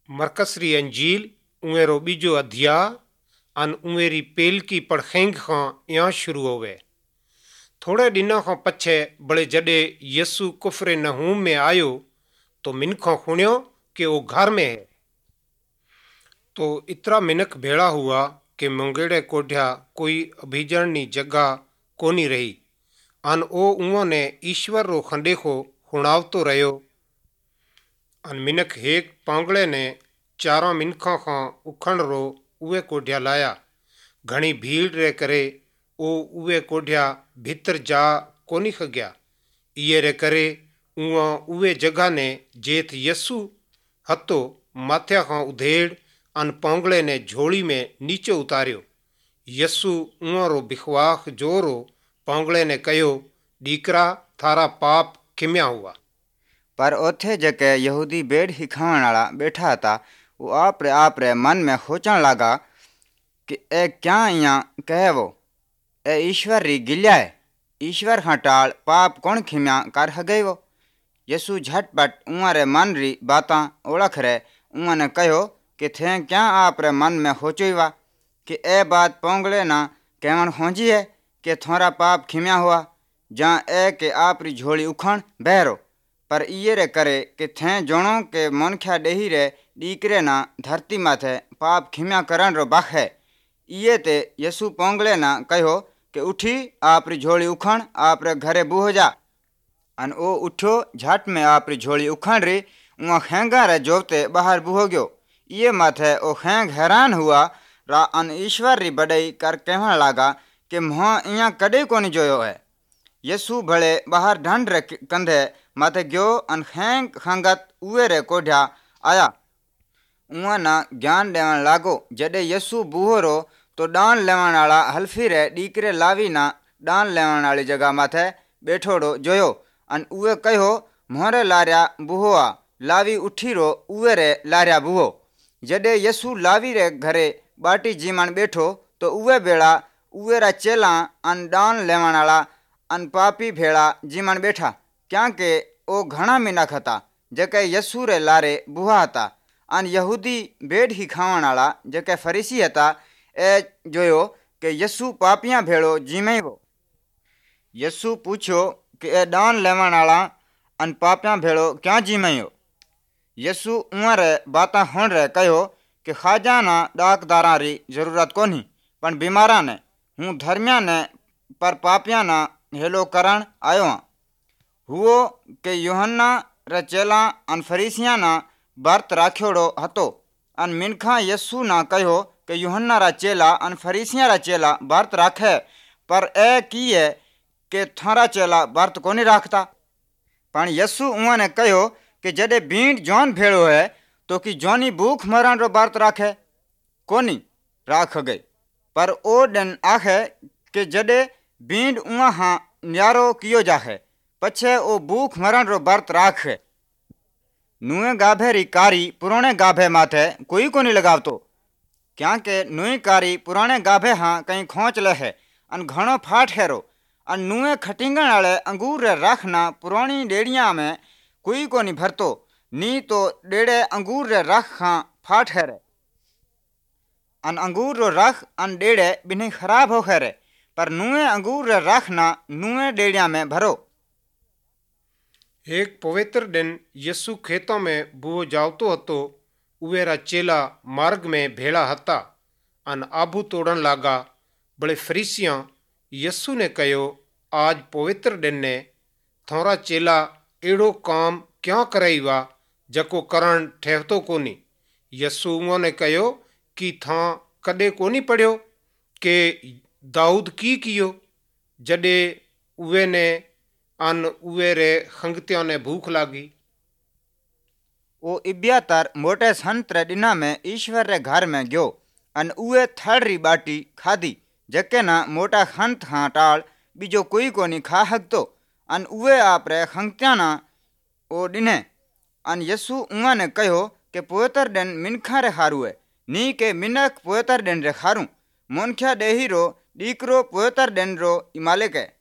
मरकसरी अंजील उवेरो बीजो अध्याय अन उवेरी पेलकी पड़खेंग खां या शुरू होवे। थोड़े दिनों खां पछे बड़े जडे यसु कुफरे नहूम में आयो तो मिनखों सुनियो कि वो घर में है। तो इतरा मिनख भेड़ा हुआ कि मुंगेड़े कोढ़िया कोई अभिजरनी जगह कोनी रही। अन ओ उन्होंने ईश्वर रो खंडेखो हुणावतो रहो। अन मिनख हेक पांगड़े ने चारों मिनखों खां उखण रो उवे कोढ़िया लाया। घणी भीड़ रे करे ओ उवे कोढ़िया भीतर जा कोनी खग्या। इये रे करे उवे जगह ने जेथ यसु हतो माथ्या खां उधेड़ अन पांगड़े ने झोली में नीचे उतारियो। यसु रो बिखवाख जोरो पांगड़े ने कहो, दीकरा थारा पाप खिम्या हुआ। पर ओथे जके यहूदी बेड़ ही खावण वाला बैठा था वो आप रे मन में सोचण लगा कि ए क्या इया कहवो, ए ईश्वर री गिल्या है, ईश्वर खां टाल पाप कौन खिम्या कर हगेवो। यसु झटपट उहाँ रे मन री बातां ओळख रे उहाँ ने कहो कि थे क्या आप रे मन में सोचोवा कि ए बात पोंगड़े ना कहवण खोजी है कि थोड़ा पाप खिम्या हुआ, जा ए के आप री झोली उखण बहरो। पर इये रे करे कि थे जोणो के मनख्या डेही रे डीकरे ना धरती माथे पाप खिम्या करण रो बख है। इये ते यसु पोंगड़े ना कहो कि उठी आप री झोली उखण आप रे घरे बूहो जा। अन ओ उठो झट में आप री झोली उखण री उहाँ खेंगा रे जोवते बाहर बूहो गयो। इये माथे ओ खेंग हैरान हुआ रा अन ईश्वर री बड़ाई कर कहण लागा कि मोह इया कदे कोनी जोयो है। यसु भले बाहर ढंड रे कंधे माथे गयो अन खेंग खंगत उवे रे कोढ़िया आया। उहाँ ना ज्ञान देवण लागो। जडे यसु बूहो रो तो दान लेवण वाला हल्फी रे डीकरे लावी ना दान लेवण वाली जगह माथे बैठोड़ो जोयो। अन उवे कहो, मोहरे लार्या बूहो आ, लावी उठी रो उवे रे लार्या बूहो। जडे यसु लावी रे घरे बाटी जीमण बैठो तो उवे बेड़ा उवे रा चेला अन दान लेवण वाला अन पापी भेड़ा जीमण बैठा, क्यांके ओ घणा मिनख हता जके यसु रे लारे बूहा हता। अन यहूदी बेड़ ही खावण वाला जके फरीसी हता ए जोयो कि यसु पापियां भेड़ो जीमेवो। यसु पूछो कि ए दान लेवण वाला अन पापियां भेड़ो क्या जीमयो। यसु उहाँ रे बातां होण रे कहो कि खाजा ना डाकदारां री जरूरत कोनी पण बीमारां ने, हूँ धर्मियां ने पर पापियां ना हेलो करण आयो हाँ। हुओ कि यूहन्ना रे चेला अन फरीसियां ना व्रत राख्योड़ो हतो। अन मिनखा यसु ना कहो कि यूहन्ना रा चेला अन फरीसियां रा चेला व्रत राखे, पर ए की है कि थारा चेला व्रत कोनी राखता। पण यसु उहाँ ने कहो कि जडे भीड़ जौन भेड़ो है तो कि जौनी भूख मरण रो व्रत राखे कोनी राख गए। पर ओ दिन आखे कि जडे भीड़ उहाँ हाँ न्यारो कियो जाहे पछे ओ भूख मरण रो व्रत राखे। नुए गाभे री कारी पुराने गाभे माथे कोई कोनी लगावतो, क्यांके नुई कारी पुराने गाभे हाँ कहीं खोच ले है अन घणो फाट हेरो। अन नुए खटिंगण वाले अंगूर रे रख ना पुरानी डेड़ियां में कोई कोनी भरतो, नी तो डेड़े अंगूर रे रख हाँ फाट हेरे। अन अंगूर रो रख अन डेड़े बिन्ही खराब हो हेरे, पर नुए अंगूर रे रख ना नुए डेड़िया में भरो। एक पवित्र दिन यसु खेतों में बूहो जावतो हतो। उवेरा चेला मार्ग में भेड़ा हता अन आबू तोड़न लागा। बड़े फरीसियां यसु ने कहो, आज पवित्र दिन ने थोड़ा चेला एड़ो काम क्यों करईवा जको करण ठहतो कोनी। यसु उन्होंने कहो कि था कदे कोनी पढ़ियो कि दाऊद की कियो जडे उवे ने अन उवे रे खंगत्या ने भूख लागी। ओ इब्यातर मोटे संत रे दिना में ईश्वर रे घर में गयो अन उवे थड़ री बाटी खाधी जके ना मोटा खंत हाँ टाल बीजो कोई कोनी खा हकतो। अन उवे आप रे खंगत्या ना ओ दिने। अन यसु उहाँ ने कहो कि पवित्र दिन मिनखा रे खारू है, नी के मिनख पवित्र दिन रे खारू। मोनख्या डेही रो डीकरो पवित्र दिन रो मालिक है।